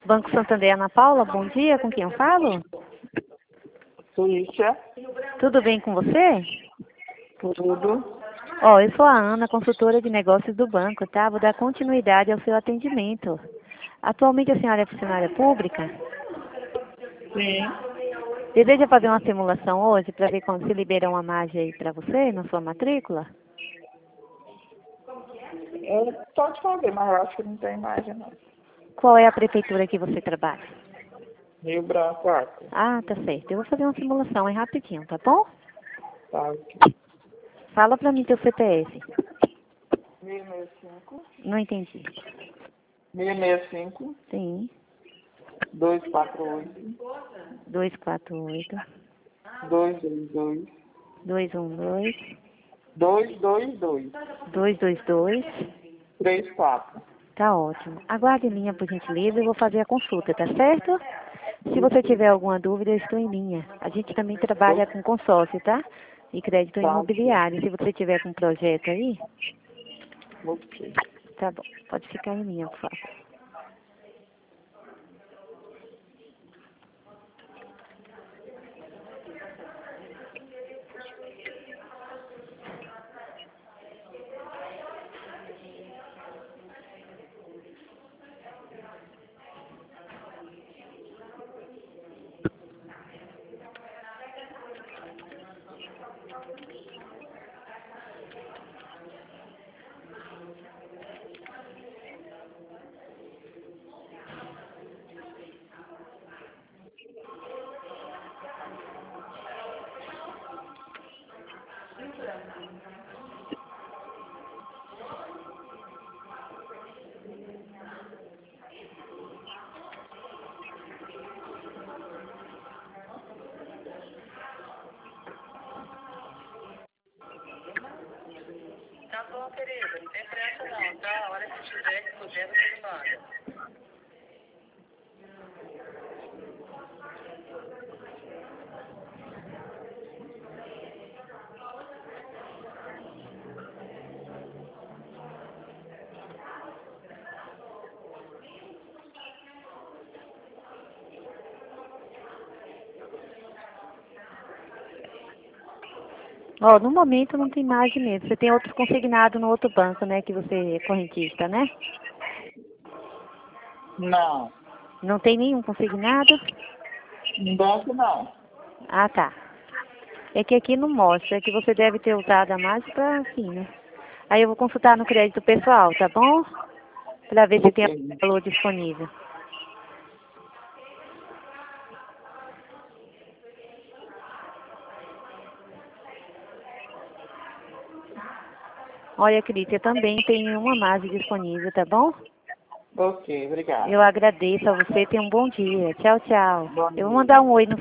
Banco Santander, Ana Paula, bom dia, com quem eu falo? Suíça, Tudo bem com você? tudo. Ó, eu sou a Ana, consultora de negócios do banco, tá? Vou dar continuidade ao seu atendimento. Atualmente a senhora é funcionária pública? Sim. Deseja fazer uma simulação hoje para ver quando se libera uma margem aí para você na sua matrícula? Pode fazer, mas eu acho que não tem imagem, não. Qual é a prefeitura que você trabalha? Rio Branco, Arco. Ah, tá certo. Eu vou fazer uma simulação, é rapidinho, tá bom? Tá. Fala para mim teu CPF. 665, Não entendi. 665, Sim. 248, 248 222, 212 222, 222. 34. Tá ótimo. Aguarde em linha, por gentileza, eu vou fazer a consulta, tá certo? Se você tiver alguma dúvida, eu estou em linha. A gente também trabalha com consórcio, tá? E crédito Tá, imobiliário. Se você tiver com um projeto aí, ok. tá bom. Pode ficar em linha, por favor. Tá bom, querida. Não tem pressa não, tá? A hora que tiver que puder, você me manda. Ó, no momento não tem margem mesmo. Você tem outro consignado no outro banco, né? Que você é correntista, né? Não, Não tem nenhum consignado? no banco não. Ah, tá. É que aqui não mostra, é que você deve ter usado a margem para assim, né? Aí eu vou consultar no crédito pessoal, tá bom? Para ver se tem Ok. valor disponível. Olha, Cris, também tem uma margem disponível, tá bom? Ok, obrigado. Eu agradeço a você, tenha um bom dia. Tchau, tchau. Bom Eu vou dia. mandar um oi no